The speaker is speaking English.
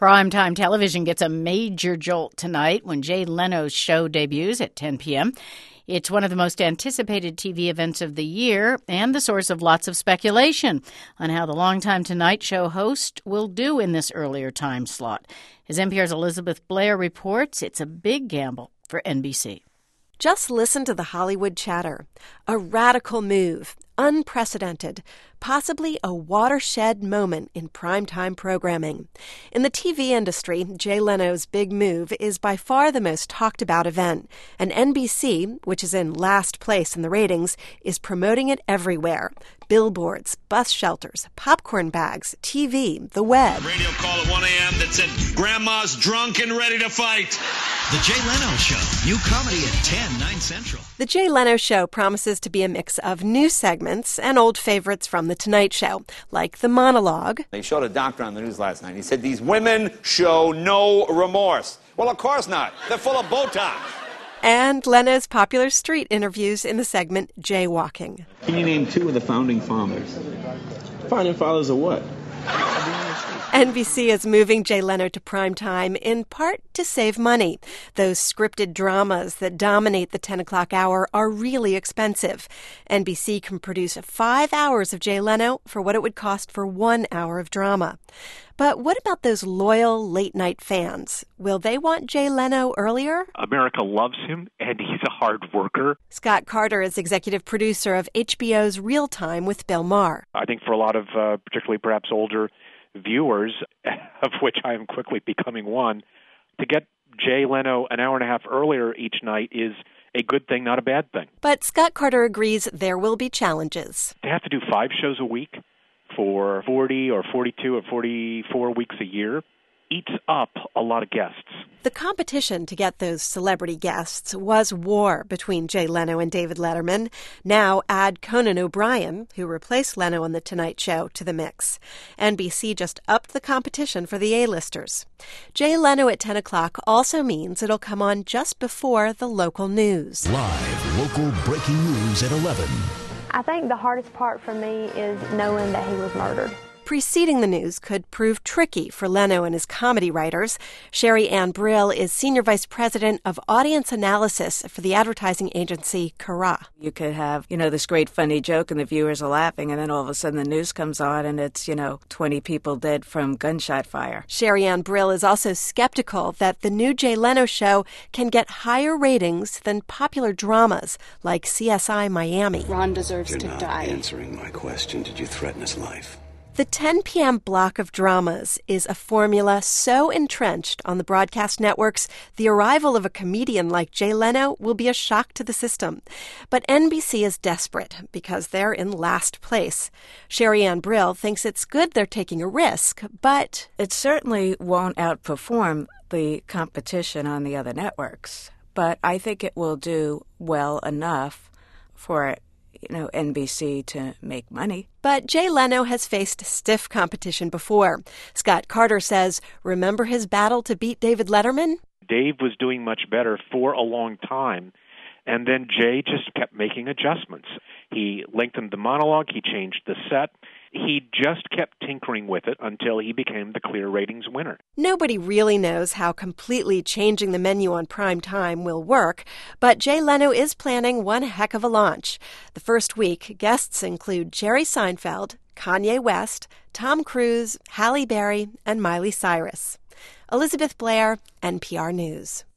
Primetime television gets a major jolt tonight when Jay Leno's show debuts at 10 p.m. It's one of the most anticipated TV events of the year and the source of lots of speculation on how the longtime Tonight Show host will do in this earlier time slot. As NPR's Elizabeth Blair reports, it's a big gamble for NBC. Just listen to the Hollywood chatter. A radical move, unprecedented, possibly a watershed moment in primetime programming. In the TV industry, Jay Leno's big move is by far the most talked about event, and NBC, which is in last place in the ratings, is promoting it everywhere. Billboards, bus shelters, popcorn bags, TV, the web. Radio call at 1 a.m. that said, Grandma's drunk and ready to fight. The Jay Leno Show. New comedy at 10, 9 Central. The Jay Leno Show promises to be a mix of new segments and old favorites from The Tonight Show, like the monologue. They showed a doctor on the news last night. He said these women show no remorse. Well, of course not. They're full of Botox. And Leno's popular street interviews in the segment Jaywalking. Can you name two of the founding fathers? Founding fathers of what? NBC is moving Jay Leno to primetime in part to save money. Those scripted dramas that dominate the 10 o'clock hour are really expensive. NBC can produce 5 hours of Jay Leno for what it would cost for 1 hour of drama. But what about those loyal late-night fans? Will they want Jay Leno earlier? America loves him, and he's a hard worker. Scott Carter is executive producer of HBO's Real Time with Bill Maher. I think for a lot of particularly perhaps older viewers, of which I am quickly becoming one, to get Jay Leno an hour and a half earlier each night is a good thing, not a bad thing. But Scott Carter agrees there will be challenges. They have to do 5 shows a week for 40 or 42 or 44 weeks a year. Eats up a lot of guests. The competition to get those celebrity guests was war between Jay Leno and David Letterman. Now add Conan O'Brien, who replaced Leno on The Tonight Show, to the mix. NBC just upped the competition for the A-listers. Jay Leno at 10 o'clock also means it'll come on just before the local news. Live local breaking news at 11. I think the hardest part for me is knowing that he was murdered. Preceding the news could prove tricky for Leno and his comedy writers. Sherry Ann Brill is Senior Vice President of Audience Analysis for the advertising agency Carat. You could have, this great funny joke and the viewers are laughing, and then all of a sudden the news comes on and it's, 20 people dead from gunshot fire. Sherry Ann Brill is also skeptical that the new Jay Leno show can get higher ratings than popular dramas like CSI Miami. Ron deserves to die. You're not answering my question. Did you threaten his life? The 10 p.m. block of dramas is a formula so entrenched on the broadcast networks, the arrival of a comedian like Jay Leno will be a shock to the system. But NBC is desperate because they're in last place. Sherry Ann Brill thinks it's good they're taking a risk, but it certainly won't outperform the competition on the other networks. But I think it will do well enough for NBC to make money. But Jay Leno has faced stiff competition before. Scott Carter says, remember his battle to beat David Letterman? Dave was doing much better for a long time, and then Jay just kept making adjustments. He lengthened the monologue, he changed the set. He just kept tinkering with it until he became the clear ratings winner. Nobody really knows how completely changing the menu on prime time will work, but Jay Leno is planning one heck of a launch. The first week, guests include Jerry Seinfeld, Kanye West, Tom Cruise, Halle Berry, and Miley Cyrus. Elizabeth Blair, NPR News.